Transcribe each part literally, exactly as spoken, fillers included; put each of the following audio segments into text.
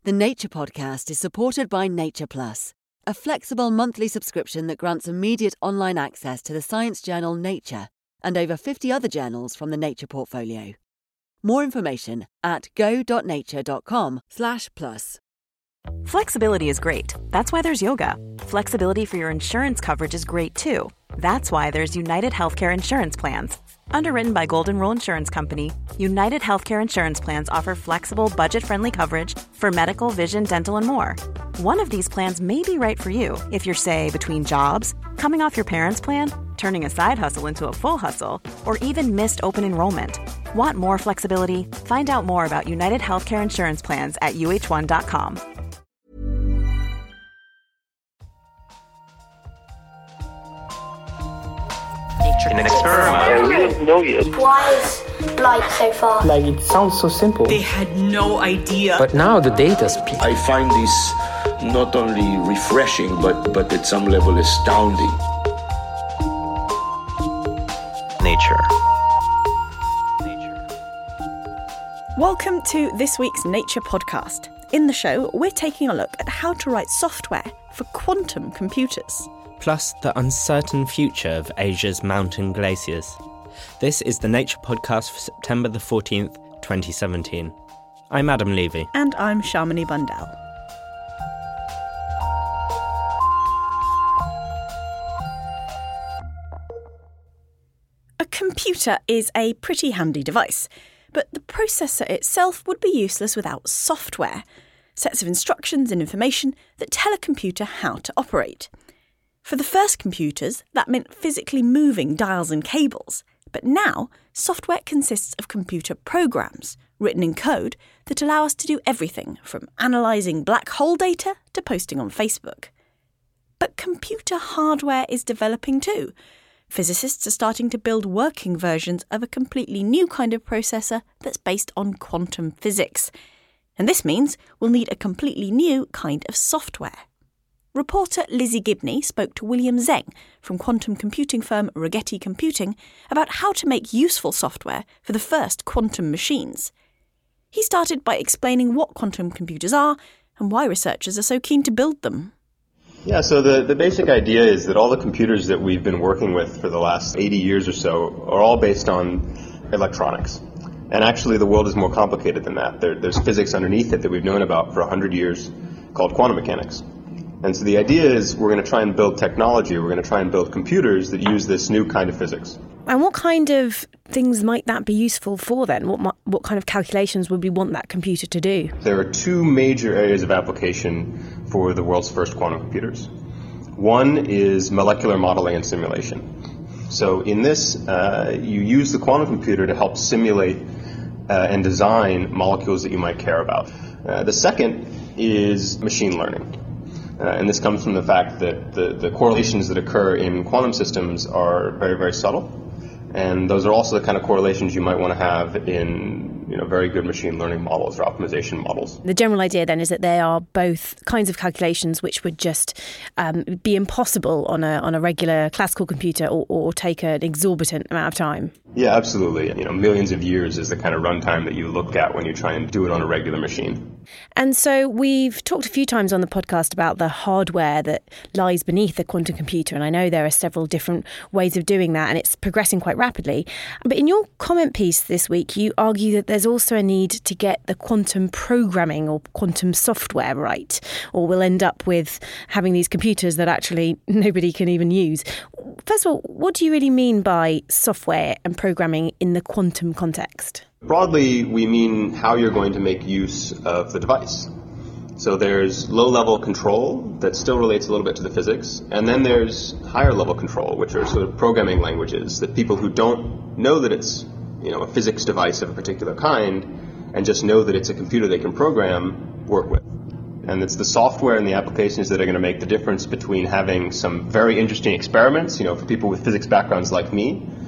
The Nature Podcast is supported by Nature Plus, a flexible monthly subscription that grants immediate online access to the science journal Nature and over fifty other journals from the Nature portfolio. More information at go.nature.com slash plus. Flexibility is great. That's why there's yoga. Flexibility for your insurance coverage is great too. That's why there's United Healthcare Insurance Plans. Underwritten by Golden Rule Insurance Company, United Healthcare Insurance Plans offer flexible, budget-friendly coverage for medical, vision, dental, and more. One of these plans may be right for you if you're, say, between jobs, coming off your parents' plan, turning a side hustle into a full hustle, or even missed open enrollment. Want more flexibility? Find out more about United Healthcare Insurance Plans at U H one dot com. In an experiment. Yeah, we don't know yet. Why is light so far? Like, it sounds so simple. They had no idea. But now the data speaks. I find this not only refreshing, but, but at some level astounding. Nature. Welcome to this week's Nature Podcast. In the show, we're taking a look at how to write software for quantum computers. Plus the uncertain future of Asia's mountain glaciers. This is the Nature Podcast for September the fourteenth, twenty seventeen. I'm Adam Levy. And I'm Shamini Bundell. A computer is a pretty handy device, but the processor itself would be useless without software, sets of instructions and information that tell a computer how to operate. For the first computers, that meant physically moving dials and cables, but now software consists of computer programs, written in code, that allow us to do everything from analysing black hole data to posting on Facebook. But computer hardware is developing too. Physicists are starting to build working versions of a completely new kind of processor that's based on quantum physics. And this means we'll need a completely new kind of software. Reporter Lizzie Gibney spoke to William Zeng from quantum computing firm Rigetti Computing about how to make useful software for the first quantum machines. He started by explaining what quantum computers are and why researchers are so keen to build them. Yeah, so the, the basic idea is that all the computers that we've been working with for the last eighty years or so are all based on electronics. And actually the world is more complicated than that. There, there's physics underneath it that we've known about for one hundred years called quantum mechanics. And so the idea is we're going to try and build technology, we're going to try and build computers that use this new kind of physics. And what kind of things might that be useful for then? What what kind of calculations would we want that computer to do? There are two major areas of application for the world's first quantum computers. One is molecular modeling and simulation. So in this, uh, you use the quantum computer to help simulate uh, and design molecules that you might care about. Uh, the second is machine learning. Uh, and this comes from the fact that the, the correlations that occur in quantum systems are very, very subtle. And those are also the kind of correlations you might want to have in, you know, very good machine learning models or optimization models. The general idea then is that they are both kinds of calculations which would just um, be impossible on a on a regular classical computer or, or take an exorbitant amount of time. Yeah, absolutely. You know, millions of years is the kind of runtime that you look at when you try and do it on a regular machine. And so we've talked a few times on the podcast about the hardware that lies beneath a quantum computer. And I know there are several different ways of doing that, and it's progressing quite rapidly. But in your comment piece this week, you argue that there's also a need to get the quantum programming or quantum software right, or we'll end up with having these computers that actually nobody can even use. First of all, what do you really mean by software and programming in the quantum context? Broadly, we mean how you're going to make use of the device. So there's low-level control that still relates a little bit to the physics, and then there's higher-level control, which are sort of programming languages that people who don't know that it's, you know, a physics device of a particular kind and just know that it's a computer they can program, work with. And it's the software and the applications that are going to make the difference between having some very interesting experiments, you know, for people with physics backgrounds like me,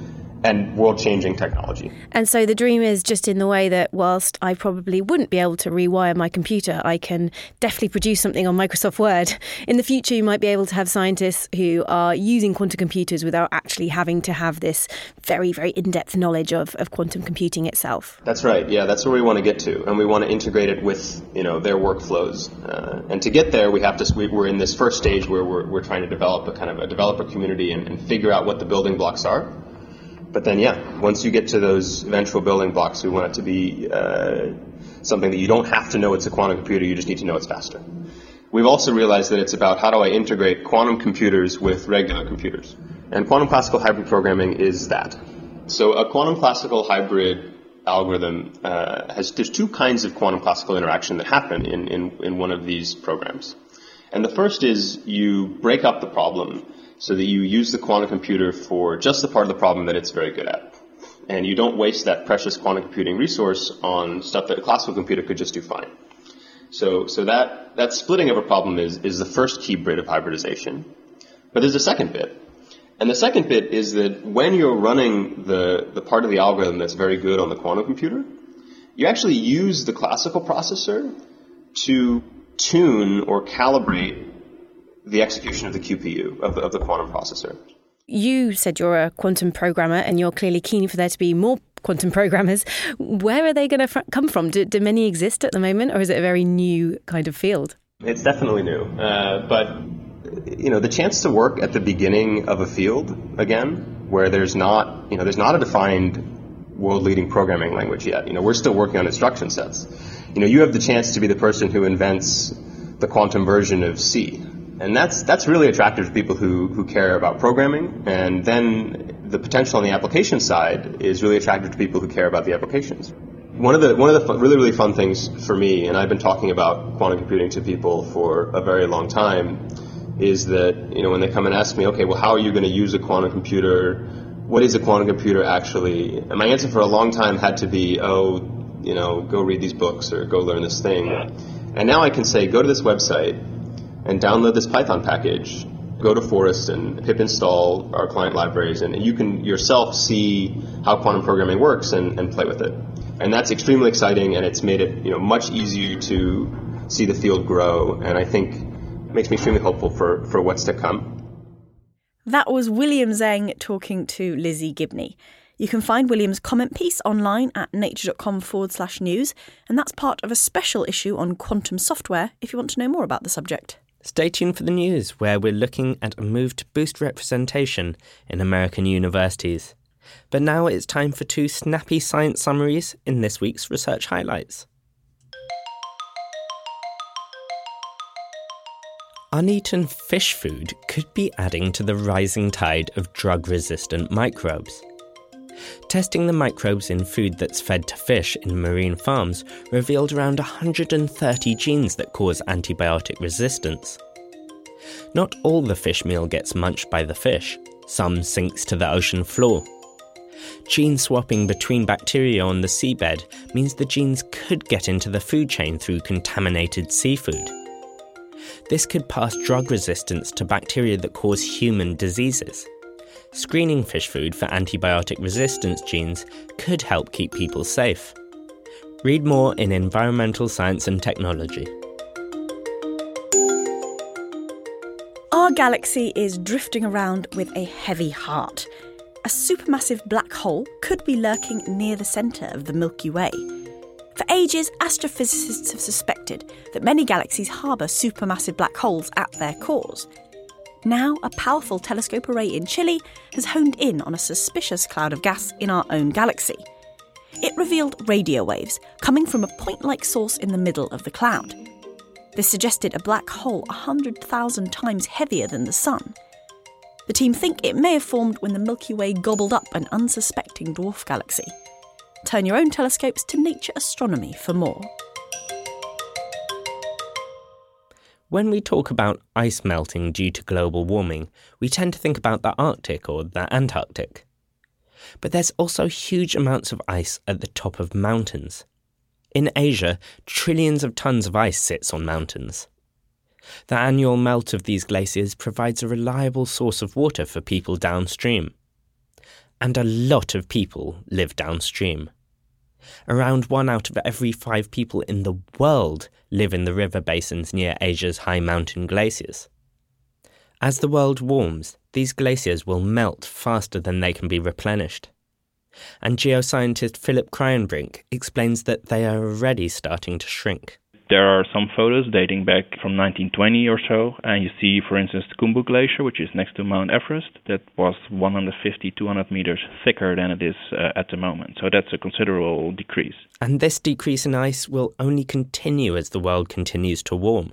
and world-changing technology. And so the dream is just in the way that whilst I probably wouldn't be able to rewire my computer, I can definitely produce something on Microsoft Word. In the future, you might be able to have scientists who are using quantum computers without actually having to have this very, very in-depth knowledge of, of quantum computing itself. That's right. Yeah, that's where we want to get to. And we want to integrate it with, you know, their workflows. Uh, and to get there, we have to, we, we're in this first stage where we're, we're trying to develop a kind of a developer community and, and figure out what the building blocks are. But then, yeah, once you get to those eventual building blocks, we want it to be uh, something that you don't have to know it's a quantum computer, you just need to know it's faster. We've also realized that it's about how do I integrate quantum computers with regular computers. And quantum classical hybrid programming is that. So a quantum classical hybrid algorithm uh, has, there's two kinds of quantum classical interaction that happen in, in, in one of these programs. And the first is you break up the problem so that you use the quantum computer for just the part of the problem that it's very good at. And you don't waste that precious quantum computing resource on stuff that a classical computer could just do fine. So, so that, that splitting of a problem is, is the first key bit of hybridization. But there's a second bit. And the second bit is that when you're running the, the part of the algorithm that's very good on the quantum computer, you actually use the classical processor to tune or calibrate the execution of the Q P U, of the, of the quantum processor. You said you're a quantum programmer and you're clearly keen for there to be more quantum programmers. Where are they going to fr- come from? Do, do many exist at the moment, or is it a very new kind of field? It's definitely new. Uh, but, you know, the chance to work at the beginning of a field, again, where there's not, you know, there's not a defined world-leading programming language yet. You know, we're still working on instruction sets. You know, you have the chance to be the person who invents the quantum version of C. And that's that's really attractive to people who, who care about programming. And then the potential on the application side is really attractive to people who care about the applications. One of the one of the fun, really, really fun things for me, and I've been talking about quantum computing to people for a very long time, is that, you know, when they come and ask me, okay, well, how are you going to use a quantum computer? What is a quantum computer actually? And my answer for a long time had to be, oh, you know, go read these books or go learn this thing. And now I can say, go to this website and download this Python package, go to Forest and pip install our client libraries, and you can yourself see how quantum programming works and, and play with it. And that's extremely exciting, and it's made it, you know, much easier to see the field grow, and I think makes me extremely hopeful for, for what's to come. That was William Zheng talking to Lizzie Gibney. You can find William's comment piece online at nature.com forward slash news, and that's part of a special issue on quantum software if you want to know more about the subject. Stay tuned for the news, where we're looking at a move to boost representation in American universities. But now it's time for two snappy science summaries in this week's Research Highlights. Uneaten fish food could be adding to the rising tide of drug-resistant microbes. Testing the microbes in food that's fed to fish in marine farms revealed around one hundred thirty genes that cause antibiotic resistance. Not all the fish meal gets munched by the fish. Some sinks to the ocean floor. Gene swapping between bacteria on the seabed means the genes could get into the food chain through contaminated seafood. This could pass drug resistance to bacteria that cause human diseases. Screening fish food for antibiotic resistance genes could help keep people safe. Read more in Environmental Science and Technology. Our galaxy is drifting around with a heavy heart. A supermassive black hole could be lurking near the centre of the Milky Way. For ages, astrophysicists have suspected that many galaxies harbour supermassive black holes at their cores. Now, a powerful telescope array in Chile has honed in on a suspicious cloud of gas in our own galaxy. It revealed radio waves coming from a point-like source in the middle of the cloud. This suggested a black hole one hundred thousand times heavier than the Sun. The team think it may have formed when the Milky Way gobbled up an unsuspecting dwarf galaxy. Turn your own telescopes to Nature Astronomy for more. When we talk about ice melting due to global warming, we tend to think about the Arctic or the Antarctic. But there's also huge amounts of ice at the top of mountains. In Asia, trillions of tons of ice sits on mountains. The annual melt of these glaciers provides a reliable source of water for people downstream. And a lot of people live downstream. Around one out of every five people in the world live in the river basins near Asia's high mountain glaciers. As the world warms, these glaciers will melt faster than they can be replenished. And geoscientist Philip Kryenbrink explains that they are already starting to shrink. There are some photos dating back from nineteen twenty or so, and you see, for instance, the Khumbu Glacier, which is next to Mount Everest, that was one hundred fifty, two hundred meters thicker than it is uh, at the moment. So that's a considerable decrease. And this decrease in ice will only continue as the world continues to warm.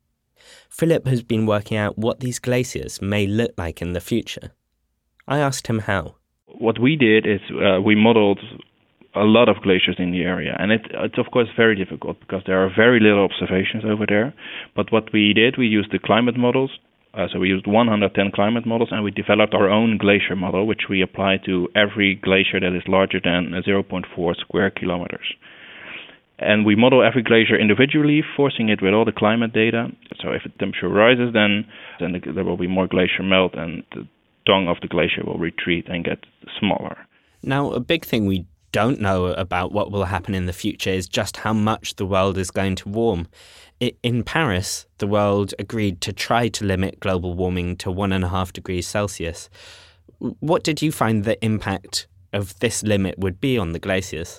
Philip has been working out what these glaciers may look like in the future. I asked him how. What we did is uh, we modeled a lot of glaciers in the area, and it, it's of course very difficult because there are very little observations over there. But what we did, we used the climate models, uh, so we used one hundred ten climate models, and we developed our own glacier model, which we apply to every glacier that is larger than zero point four square kilometers. And we model every glacier individually, forcing it with all the climate data. So if the temperature rises, then, then the, there will be more glacier melt, and the tongue of the glacier will retreat and get smaller. Now, a big thing we don't know about what will happen in the future is just how much the world is going to warm. In Paris, the world agreed to try to limit global warming to one and a half degrees Celsius. What did you find the impact of this limit would be on the glaciers?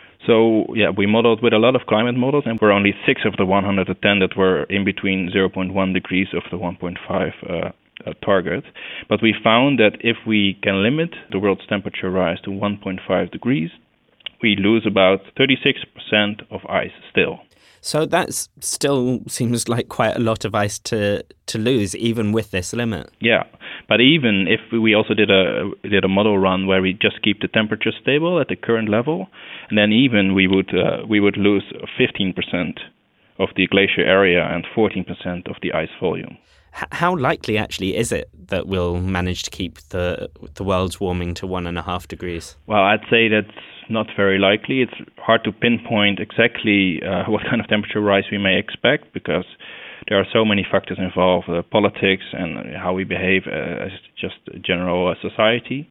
So, yeah, we modeled with a lot of climate models, and we're only six of the one hundred ten that were in between zero point one degrees of the one point five uh, uh, target. But we found that if we can limit the world's temperature rise to one point five degrees, we lose about thirty-six percent of ice still. So that still seems like quite a lot of ice to, to lose, even with this limit. Yeah, but even if we also did a did a model run where we just keep the temperature stable at the current level, and then even we would uh, we would lose fifteen percent of the glacier area and fourteen percent of the ice volume. H- how likely actually is it that we'll manage to keep the the world's warming to one and a half degrees? Well, I'd say that's not very likely. It's hard to pinpoint exactly uh, what kind of temperature rise we may expect because there are so many factors involved, uh, politics and how we behave uh, as just a general uh, society.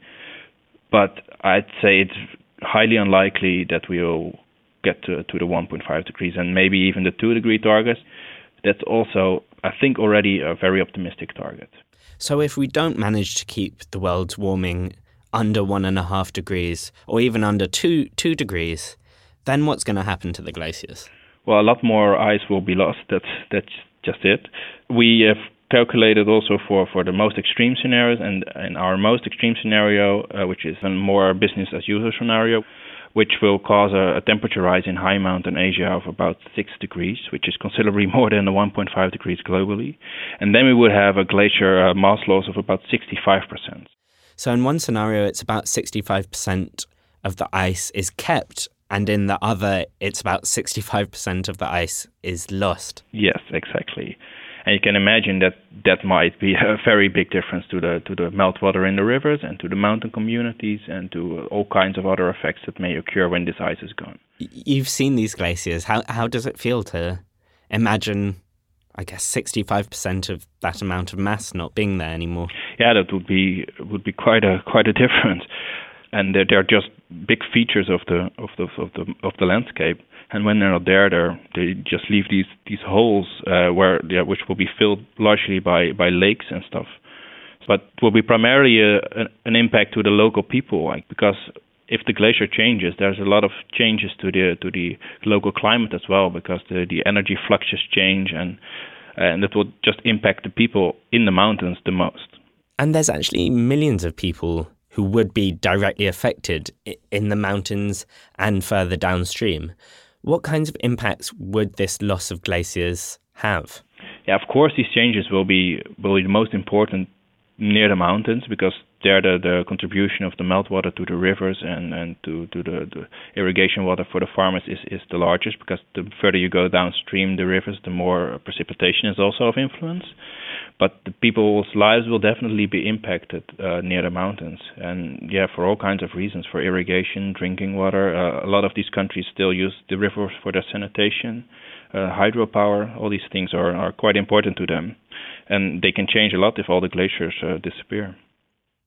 But I'd say it's highly unlikely that we'll get to, to the one point five degrees and maybe even the two degree target. That's also, I think, already a very optimistic target. So if we don't manage to keep the world's warming under one and a half degrees, or even under two two degrees, then what's going to happen to the glaciers? Well, a lot more ice will be lost. That's that's just it. We have calculated also for, for the most extreme scenarios, and in our most extreme scenario, uh, which is a more business as usual scenario, which will cause a, a temperature rise in high mountain Asia of about six degrees, which is considerably more than the one point five degrees globally. And then we would have a glacier uh, mass loss of about sixty-five percent. So in one scenario, it's about sixty-five percent of the ice is kept, and in the other, it's about sixty-five percent of the ice is lost. Yes, exactly. And you can imagine that that might be a very big difference to the to the meltwater in the rivers and to the mountain communities and to all kinds of other effects that may occur when this ice is gone. You've seen these glaciers. How how does it feel to imagine, I guess, sixty-five percent of that amount of mass not being there anymore? Yeah, that would be would be quite a quite a difference. And they're, they're just big features of the of the of the of the landscape. And when they're not there, they they just leave these these holes uh, where yeah, which will be filled largely by, by lakes and stuff. But it will be primarily a, a, an impact to the local people, like because if the glacier changes, there's a lot of changes to the to the local climate as well, because the, the energy fluxes change, and and it will just impact the people in the mountains the most. And there's actually millions of people who would be directly affected in the mountains and further downstream. What kinds of impacts would this loss of glaciers have? Yeah, of course, these changes will be will be the most important near the mountains, because there the, the contribution of the meltwater to the rivers and, and to, to the, the irrigation water for the farmers is, is the largest, because the further you go downstream the rivers, the more precipitation is also of influence. But the people's lives will definitely be impacted uh, near the mountains. And yeah, for all kinds of reasons, for irrigation, drinking water. Uh, a lot of these countries still use the rivers for their sanitation, uh, hydropower. All these things are, are quite important to them. And they can change a lot if all the glaciers uh, disappear.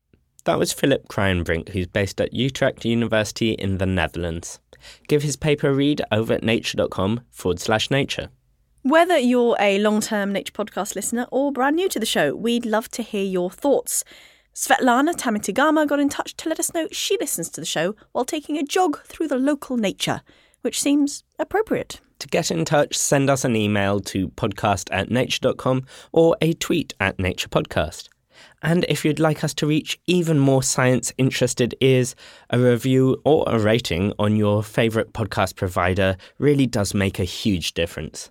That was Philip Kruijnbrink, who's based at Utrecht University in the Netherlands. Give his paper a read over at nature.com forward slash nature. Whether you're a long-term Nature Podcast listener or brand new to the show, we'd love to hear your thoughts. Svetlana Tamitigama got in touch to let us know she listens to the show while taking a jog through the local nature, which seems appropriate. To get in touch, send us an email to podcast at nature dot com or a tweet at Nature Podcast. And if you'd like us to reach even more science-interested ears, a review or a rating on your favourite podcast provider really does make a huge difference.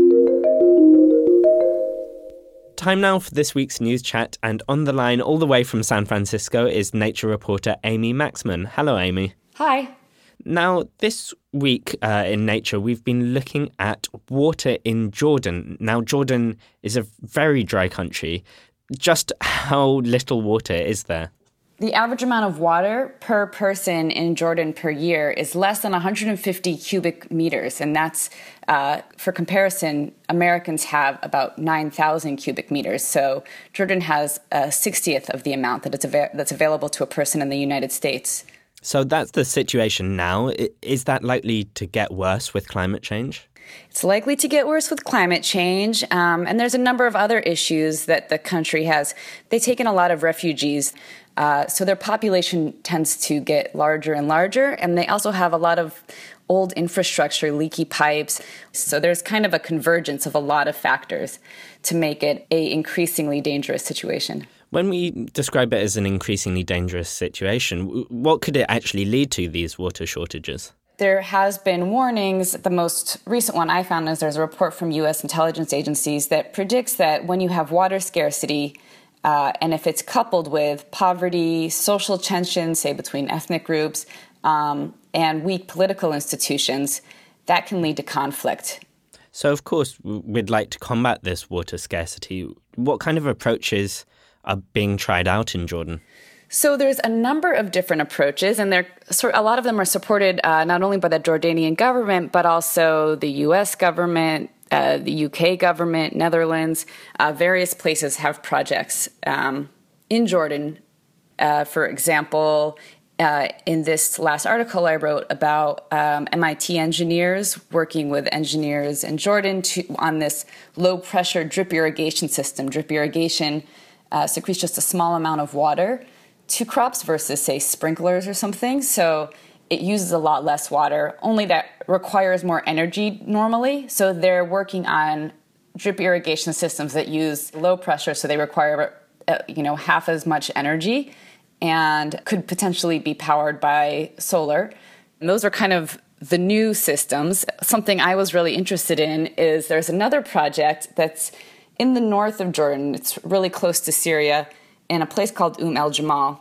Time now for this week's news chat, and on the line all the way from San Francisco is Nature reporter Amy Maxman. Hello, Amy. Hi. Now, this week uh, in Nature, we've been looking at water in Jordan. Now, Jordan is a very dry country. Just how little water is there? The average amount of water per person in Jordan per year is less than one hundred fifty cubic meters. And that's, uh, for comparison, Americans have about nine thousand cubic meters. So Jordan has a sixtieth of the amount that it's av- that's available to a person in the United States. So that's the situation now. Is that likely to get worse with climate change? It's likely to get worse with climate change, um, and there's a number of other issues that the country has. They take in a lot of refugees, uh, so their population tends to get larger and larger, and they also have a lot of old infrastructure, leaky pipes. So there's kind of a convergence of a lot of factors to make it a increasingly dangerous situation. When we describe it as an increasingly dangerous situation, what could it actually lead to, these water shortages? There has been warnings. The most recent one I found is there's a report from U S intelligence agencies that predicts that when you have water scarcity, uh, and if it's coupled with poverty, social tension, say between ethnic groups, um, and weak political institutions, that can lead to conflict. So, of course, we'd like to combat this water scarcity. What kind of approaches are being tried out in Jordan? So there's a number of different approaches, and they're, a lot of them are supported uh, not only by the Jordanian government, but also the U S government, uh, the U K government, Netherlands. Uh, various places have projects um, in Jordan. Uh, for example, uh, in this last article I wrote about um, M I T engineers working with engineers in Jordan to, on this low-pressure drip irrigation system. Drip irrigation uh, secretes just a small amount of water to crops versus, say, sprinklers or something. So it uses a lot less water, only that requires more energy normally. So they're working on drip irrigation systems that use low pressure, so they require, uh, you know, half as much energy and could potentially be powered by solar. And those are kind of the new systems. Something I was really interested in is there's another project that's in the north of Jordan. It's really close to Syria, in a place called Umm El Jamal.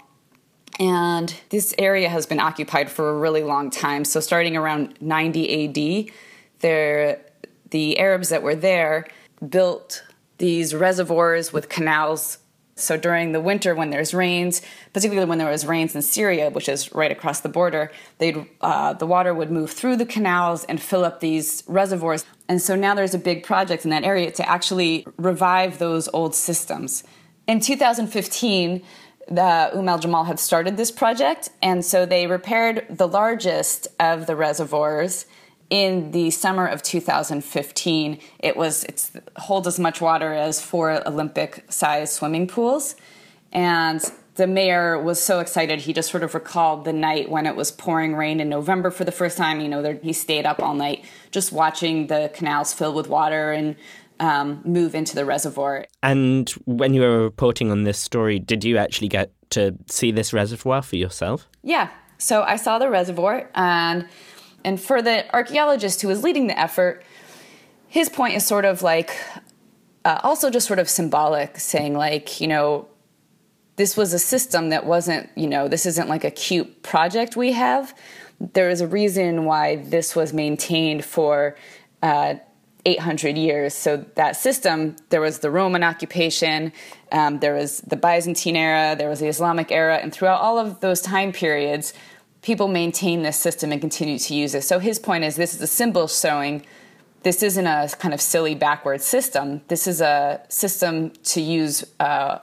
And this area has been occupied for a really long time. So starting around ninety A D, there, the Arabs that were there built these reservoirs with canals. So during the winter when there's rains, particularly when there was rains in Syria, which is right across the border, they'd, uh, the water would move through the canals and fill up these reservoirs. And so now there's a big project in that area to actually revive those old systems. In two thousand fifteen, the Umm El Jamal had started this project, and so they repaired the largest of the reservoirs in the summer of two thousand fifteen. It was it's holds as much water as four Olympic-sized swimming pools, and the mayor was so excited he just sort of recalled the night when it was pouring rain in November for the first time. You know, he stayed up all night just watching the canals fill with water and Um, move into the reservoir. And when you were reporting on this story, did you actually get to see this reservoir for yourself? Yeah. So I saw the reservoir, and and for the archaeologist who was leading the effort, his point is sort of like uh, also just sort of symbolic, saying like, you know, this was a system that wasn't, you know, this isn't like a cute project we have. There is a reason why this was maintained for uh eight hundred years. So that system, there was the Roman occupation, um, there was the Byzantine era, there was the Islamic era, and throughout all of those time periods, people maintained this system and continued to use it. So his point is this is a symbol showing this isn't a kind of silly backward system. This is a system to use uh,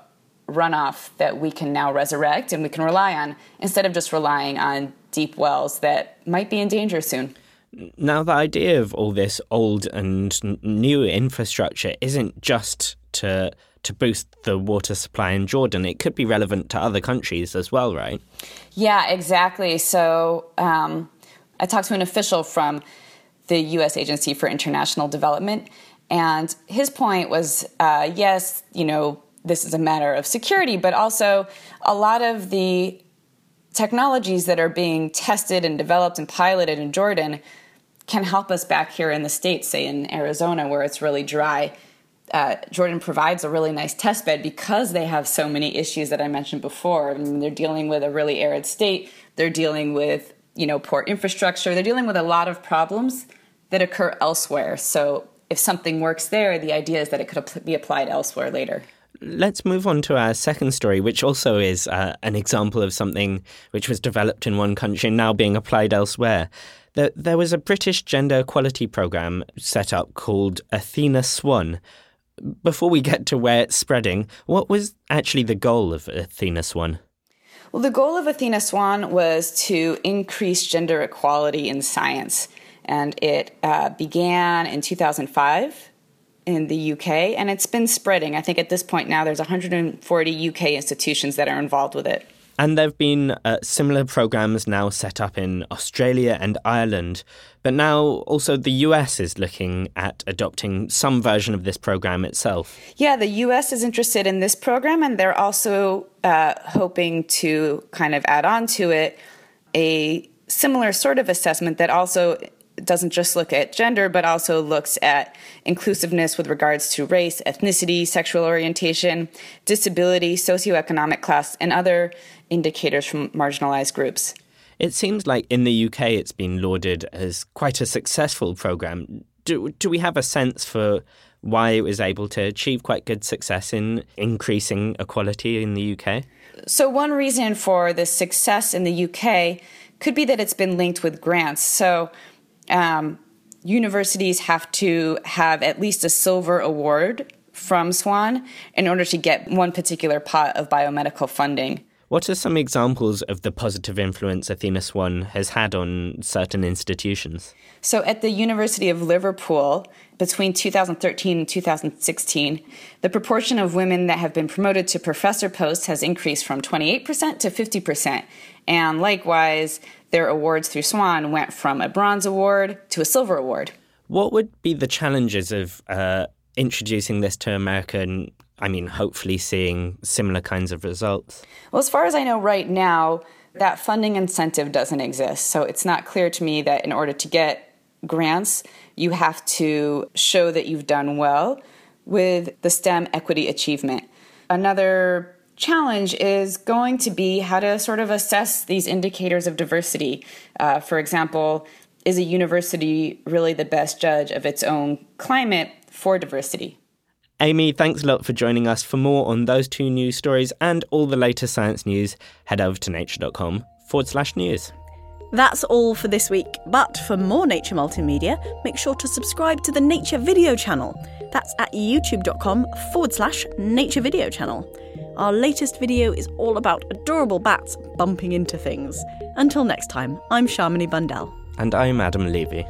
runoff that we can now resurrect and we can rely on instead of just relying on deep wells that might be in danger soon. Now, the idea of all this old and new infrastructure isn't just to to boost the water supply in Jordan. It could be relevant to other countries as well, right? Yeah, exactly. So um, I talked to an official from the U S Agency for International Development, and his point was, uh, yes, you know, this is a matter of security, but also a lot of the technologies that are being tested and developed and piloted in Jordan can help us back here in the States, say in Arizona, where it's really dry. Uh, Jordan provides a really nice test bed because they have so many issues that I mentioned before. I mean, they're dealing with a really arid state. They're dealing with, you know, poor infrastructure. They're dealing with a lot of problems that occur elsewhere. So if something works there, the idea is that it could be applied elsewhere later. Let's move on to our second story, which also is uh, an example of something which was developed in one country and now being applied elsewhere. There, there was a British gender equality programme set up called Athena Swan. Before we get to where it's spreading, what was actually the goal of Athena Swan? Well, the goal of Athena Swan was to increase gender equality in science. And it uh, began in two thousand five in the U K, and it's been spreading. I think at this point now there's one hundred forty U K institutions that are involved with it. And there have been uh, similar programs now set up in Australia and Ireland. But now also the U S is looking at adopting some version of this program itself. Yeah, the U S is interested in this program, and they're also uh, hoping to kind of add on to it a similar sort of assessment that also doesn't just look at gender, but also looks at inclusiveness with regards to race, ethnicity, sexual orientation, disability, socioeconomic class, and other indicators from marginalized groups. It seems like in the U K it's been lauded as quite a successful program. Do, do we have a sense for why it was able to achieve quite good success in increasing equality in the U K? So one reason for the success in the U K could be that it's been linked with grants. So Um, universities have to have at least a silver award from Swan in order to get one particular pot of biomedical funding. What are some examples of the positive influence Athena Swan has had on certain institutions? So at the University of Liverpool, between two thousand thirteen and two thousand sixteen, the proportion of women that have been promoted to professor posts has increased from twenty-eight percent to fifty percent. And likewise, their awards through Swan went from a bronze award to a silver award. What would be the challenges of uh, introducing this to America and, I mean, hopefully seeing similar kinds of results? Well, as far as I know right now, that funding incentive doesn't exist. So it's not clear to me that in order to get grants, you have to show that you've done well with the STEM equity achievement. Another challenge is going to be how to sort of assess these indicators of diversity. Uh, for example, is a university really the best judge of its own climate for diversity? Amy, thanks a lot for joining us. For more on those two news stories and all the latest science news, head over to nature.com forward slash news. That's all for this week, but for more Nature Multimedia, make sure to subscribe to the Nature Video channel. That's at youtube.com forward slash Nature Video channel. Our latest video is all about adorable bats bumping into things. Until next time, I'm Shamini Bundell. And I'm Adam Levy.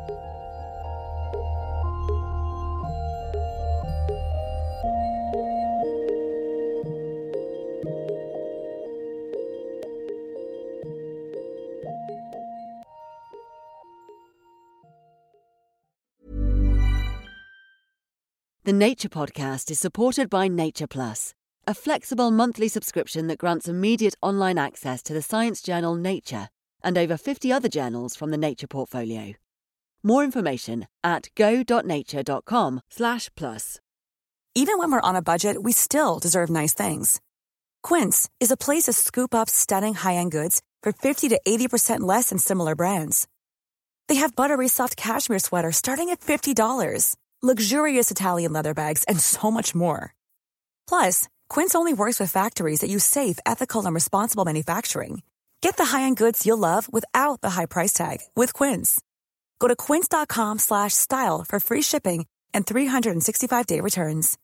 The Nature Podcast is supported by Nature Plus, a flexible monthly subscription that grants immediate online access to the science journal Nature and over fifty other journals from the Nature portfolio. More information at go.nature.com slash plus. Even when we're on a budget, we still deserve nice things. Quince is a place to scoop up stunning high-end goods for fifty to eighty percent less than similar brands. They have buttery soft cashmere sweaters starting at fifty dollars, luxurious Italian leather bags, and so much more. Plus, Quince only works with factories that use safe, ethical, and responsible manufacturing. Get the high-end goods you'll love without the high price tag with Quince. Go to quince.com slash style for free shipping and three sixty-five day returns.